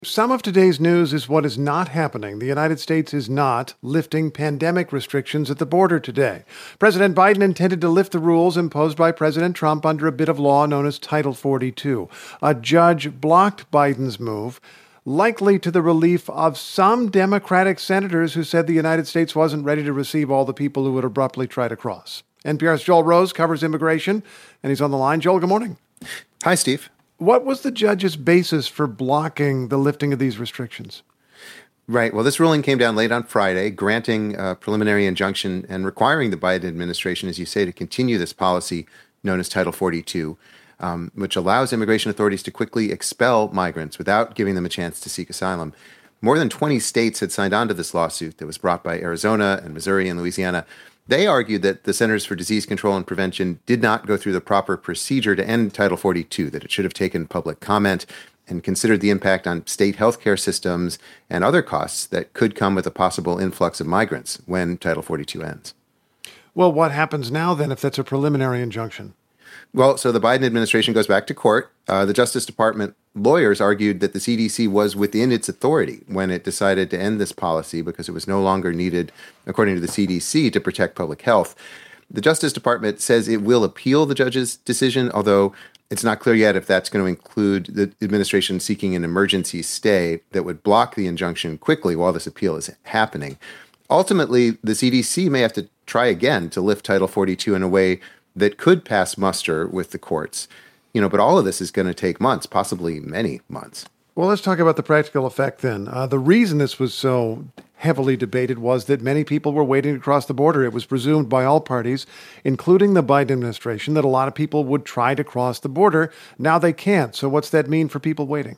Some of today's news is what is not happening. The United States is not lifting pandemic restrictions at the border today. President Biden intended to lift the rules imposed by President Trump under a bit of law known as Title 42. A judge blocked Biden's move, likely to the relief of some Democratic senators who said the United States wasn't ready to receive all the people who would abruptly try to cross. NPR's Joel Rose covers immigration, and he's on the line. Joel, good morning. Hi, Steve. What was the judge's basis for blocking the lifting of these restrictions? Right. Well, this ruling came down late on Friday, granting a preliminary injunction and requiring the Biden administration, as you say, to continue this policy known as Title 42, which allows immigration authorities to quickly expel migrants without giving them a chance to seek asylum. More than 20 states had signed on to this lawsuit that was brought by Arizona and Missouri and Louisiana. They argued that the Centers for Disease Control and Prevention did not go through the proper procedure to end Title 42, that it should have taken public comment and considered the impact on state healthcare systems and other costs that could come with a possible influx of migrants when Title 42 ends. Well, what happens now then if that's a preliminary injunction? Well, so the Biden administration goes back to court. The Justice Department lawyers argued that the CDC was within its authority when it decided to end this policy because it was no longer needed, according to the CDC, to protect public health. The Justice Department says it will appeal the judge's decision, although it's not clear yet if that's going to include the administration seeking an emergency stay that would block the injunction quickly while this appeal is happening. Ultimately, the CDC may have to try again to lift Title 42 in a way that could pass muster with the courts. But all of this is going to take months, possibly many months. Well, let's talk about the practical effect then. The reason this was so heavily debated was that many people were waiting to cross the border. It was presumed by all parties, including the Biden administration, that a lot of people would try to cross the border. Now they can't. So what's that mean for people waiting?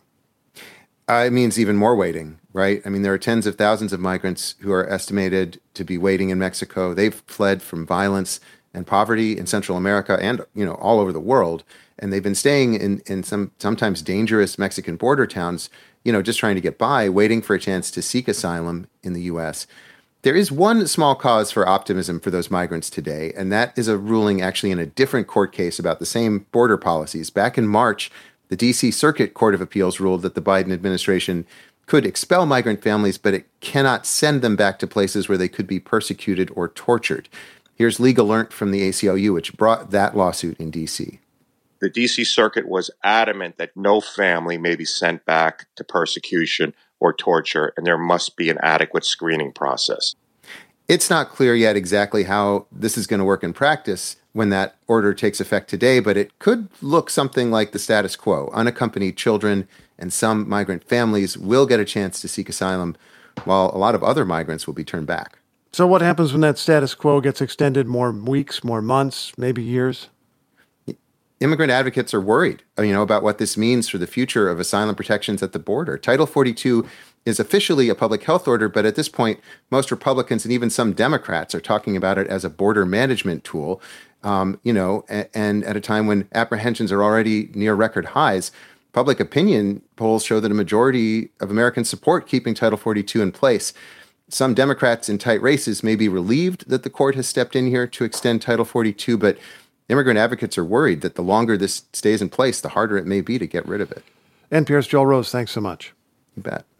It means even more waiting, right? I mean, there are tens of thousands of migrants who are estimated to be waiting in Mexico. They've fled from violence and poverty in Central America and, all over the world. And they've been staying in some sometimes dangerous Mexican border towns, just trying to get by, waiting for a chance to seek asylum in the U.S. There is one small cause for optimism for those migrants today, and that is a ruling actually in a different court case about the same border policies. Back in March, the D.C. Circuit Court of Appeals ruled that the Biden administration could expel migrant families, but it cannot send them back to places where they could be persecuted or tortured. Here's Lee Gelernt from the ACLU, which brought that lawsuit in D.C. The D.C. Circuit was adamant that no family may be sent back to persecution or torture, and there must be an adequate screening process. It's not clear yet exactly how this is going to work in practice when that order takes effect today, but it could look something like the status quo. Unaccompanied children and some migrant families will get a chance to seek asylum, while a lot of other migrants will be turned back. So what happens when that status quo gets extended more weeks, more months, maybe years? Immigrant advocates are worried, about what this means for the future of asylum protections at the border. Title 42 is officially a public health order, but at this point, most Republicans and even some Democrats are talking about it as a border management tool, and at a time when apprehensions are already near record highs. Public opinion polls show that a majority of Americans support keeping Title 42 in place. Some Democrats in tight races may be relieved that the court has stepped in here to extend Title 42, but immigrant advocates are worried that the longer this stays in place, the harder it may be to get rid of it. NPR's Joel Rose, thanks so much. You bet.